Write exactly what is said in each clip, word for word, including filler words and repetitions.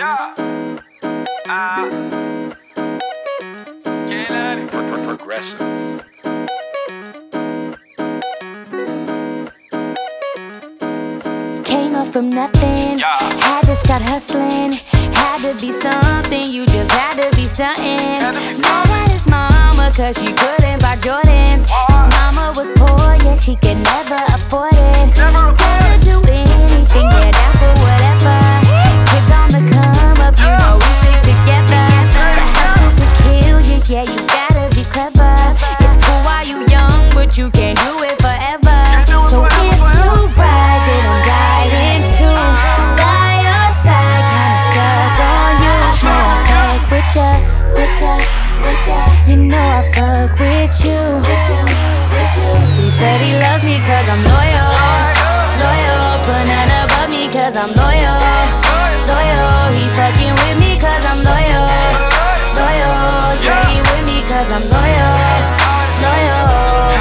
Yeah. Ah. K-Lady. Progressive. Came up from nothing, Yeah. had to start hustling. Had to be something, you just had to be stunting. Had to be Mad something. at his mama, cause she couldn't buy Jordans. His mama was poor, yeah, she could never afford it. Never Gotta do anything, yeah, down for whatever. Kids on the come up, you know we stick together. The hustle to kill you, yeah, you gotta be clever. It's cool while you young, but you can't do it forever. So if you ride, then I'm riding too. By your side, kinda stuck on you. Know I fuck with ya, with ya, with ya. You know I fuck with you, with you, with you. He said he loves me cause I'm loyal, loyal. Put none above me cause I'm loyal, loyal. He fucking with me cause I'm loyal, loyal. Yeah, he with me cause I'm loyal, loyal.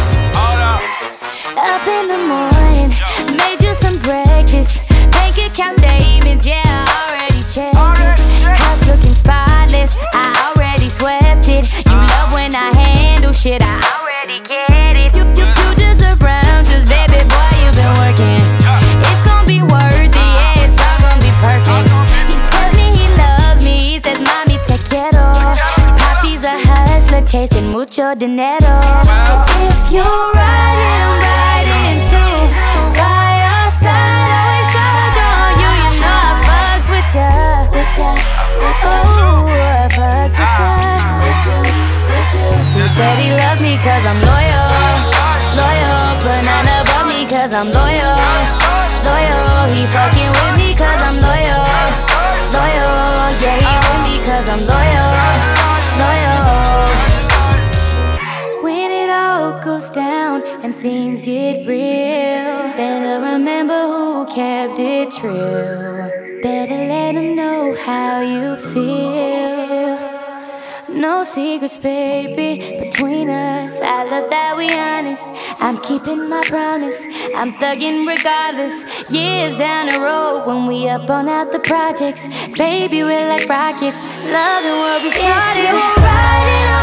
Up in the morning, made you some breakfast. Bank account statements, yeah, I already checked it. House looking spotless, I already swept it. You love when I handle shit, I already get it. You, you, you deserve rounds, cause baby boy, you been working. It's gonna be worth it, yeah, it's all gonna be perfect. He tells me he loves me, he says, mommy, te quiero. Papi's a hustler, chasing mucho dinero. So if you're riding, I'm riding too. By your side, always stuck on you. You know I fucks with ya, with ya, with ya. Oh, I fucks with ya, with you, with you. He said he loves me cause I'm loyal, loyal. But none above me cause I'm loyal, loyal. He fucking with me cause I'm loyal, loyal. Yeah, he with me cause I'm loyal, loyal. When it all goes down and things get real, better remember who kept it true. Better let them know how you feel. No secrets, baby, between us. I love that we honest. I'm keeping my promise. I'm thugging regardless. Years down the road when we up on out the projects, baby, we're like rockets. Loving what we started. If you're riding